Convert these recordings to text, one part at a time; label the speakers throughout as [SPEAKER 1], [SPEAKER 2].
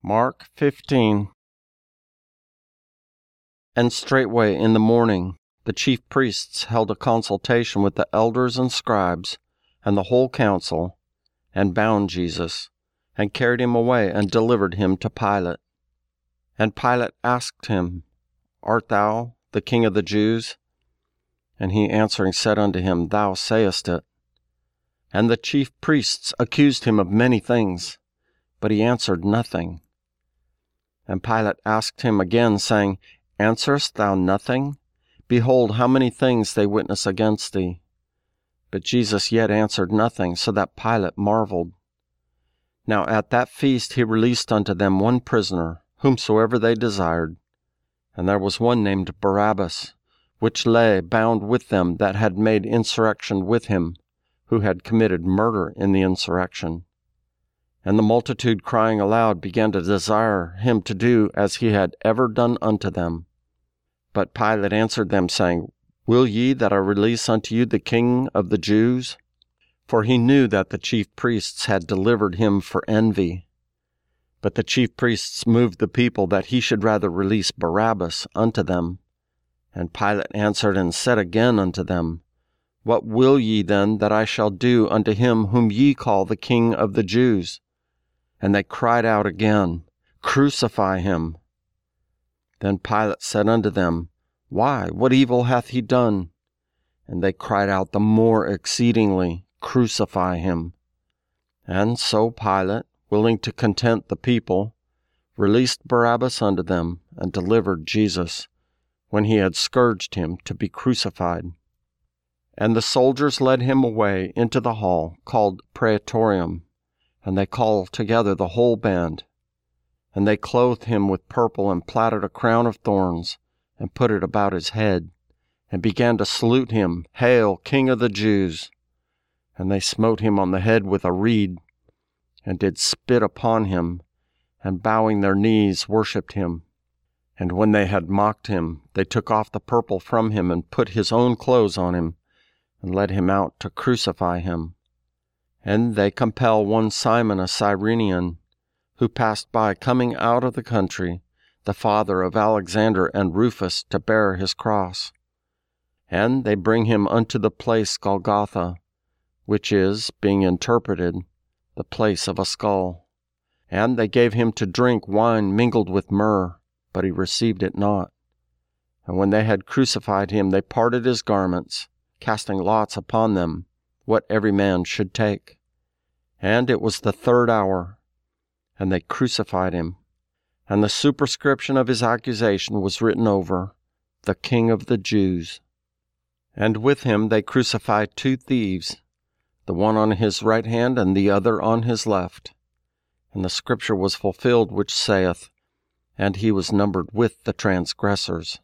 [SPEAKER 1] Mark 15. And straightway in the morning the chief priests held a consultation with the elders and scribes and the whole council, and bound Jesus, and carried him away, and delivered him to Pilate. And Pilate asked him, Art thou the King of the Jews? And he answering said unto him, Thou sayest it. And the chief priests accused him of many things, but he answered nothing. And Pilate asked him again, saying, Answerest thou nothing? Behold, how many things they witness against thee. But Jesus yet answered nothing, so that Pilate marveled. Now at that feast he released unto them one prisoner, whomsoever they desired. And there was one named Barabbas, which lay bound with them that had made insurrection with him, who had committed murder in the insurrection. And the multitude crying aloud began to desire him to do as he had ever done unto them. But Pilate answered them, saying, Will ye that I release unto you the King of the Jews? For he knew that the chief priests had delivered him for envy. But the chief priests moved the people that he should rather release Barabbas unto them. And Pilate answered and said again unto them, What will ye then that I shall do unto him whom ye call the King of the Jews? And they cried out again, Crucify him. Then Pilate said unto them, Why, what evil hath he done? And they cried out the more exceedingly, Crucify him. And so Pilate, willing to content the people, released Barabbas unto them, and delivered Jesus, when he had scourged him, to be crucified. And the soldiers led him away into the hall, called Praetorium, and they called together the whole band. And they clothed him with purple, and platted a crown of thorns, and put it about his head, and began to salute him, Hail, King of the Jews! And they smote him on the head with a reed, and did spit upon him, and bowing their knees worshipped him. And when they had mocked him, they took off the purple from him, and put his own clothes on him, and led him out to crucify him. And they compel one Simon a Cyrenian, who passed by coming out of the country, the father of Alexander and Rufus, to bear his cross. And they bring him unto the place Golgotha, which is, being interpreted, the place of a skull. And they gave him to drink wine mingled with myrrh, but he received it not. And when they had crucified him, they parted his garments, casting lots upon them, what every man should take. And it was the 3rd hour, and they crucified him. And the superscription of his accusation was written over, The King of the Jews. And with him they crucified 2 thieves, the one on his right hand and the other on his left. And the scripture was fulfilled which saith, And he was numbered with the transgressors.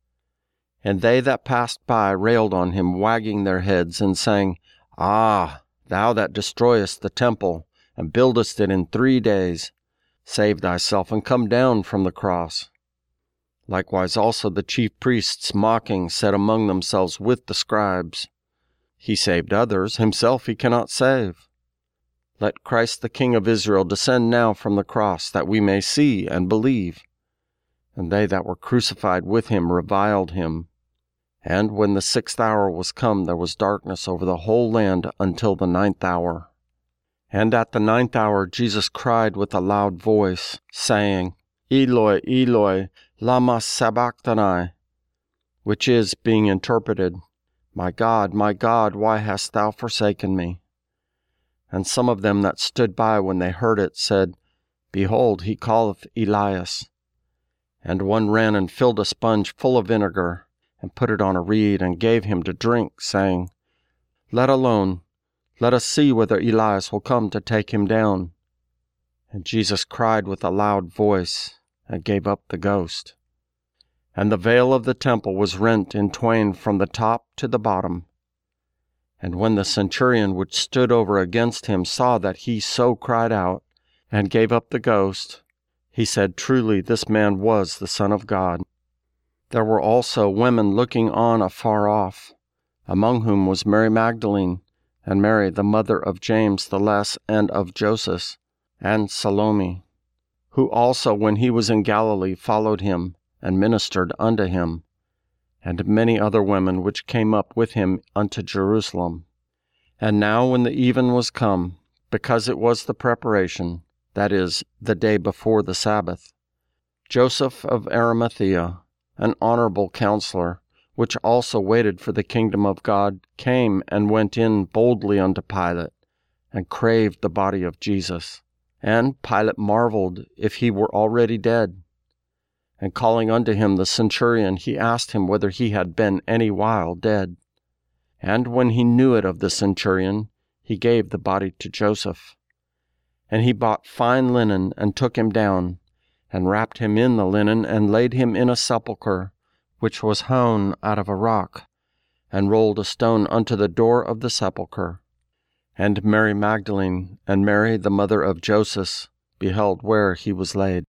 [SPEAKER 1] And they that passed by railed on him, wagging their heads, and saying, Ah, thou that destroyest the temple, and buildest it in 3 days, save thyself, and come down from the cross. Likewise also the chief priests, mocking, said among themselves with the scribes, He saved others, himself he cannot save. Let Christ the King of Israel descend now from the cross, that we may see and believe. And they that were crucified with him reviled him. And when the 6th hour was come, there was darkness over the whole land until the 9th hour. And at the 9th hour Jesus cried with a loud voice, saying, Eloi, Eloi, lama sabachthani, which is, being interpreted, my God, why hast thou forsaken me? And some of them that stood by when they heard it said, Behold, he calleth Elias. And one ran and filled a sponge full of vinegar, and put it on a reed, and gave him to drink, saying, Let alone, let us see whether Elias will come to take him down. And Jesus cried with a loud voice, and gave up the ghost. And the veil of the temple was rent in twain from the top to the bottom. And when the centurion which stood over against him saw that he so cried out, and gave up the ghost, he said, Truly this man was the Son of God. There were also women looking on afar off, among whom was Mary Magdalene, and Mary the mother of James the Less and of Joseph, and Salome. who also, when he was in Galilee, followed him, and ministered unto him, and many other women which came up with him unto Jerusalem. And now when the even was come, because it was the preparation, that is, the day before the Sabbath, Joseph of Arimathea, an honorable counselor, which also waited for the kingdom of God, came and went in boldly unto Pilate, and craved the body of Jesus. And Pilate marveled if he were already dead. And calling unto him the centurion, he asked him whether he had been any while dead. And when he knew it of the centurion, he gave the body to Joseph. And he bought fine linen, and took him down, and wrapped him in the linen, and laid him in a sepulchre, which was hewn out of a rock, and rolled a stone unto the door of the sepulchre. And Mary Magdalene, and Mary the mother of Joseph, beheld where he was laid.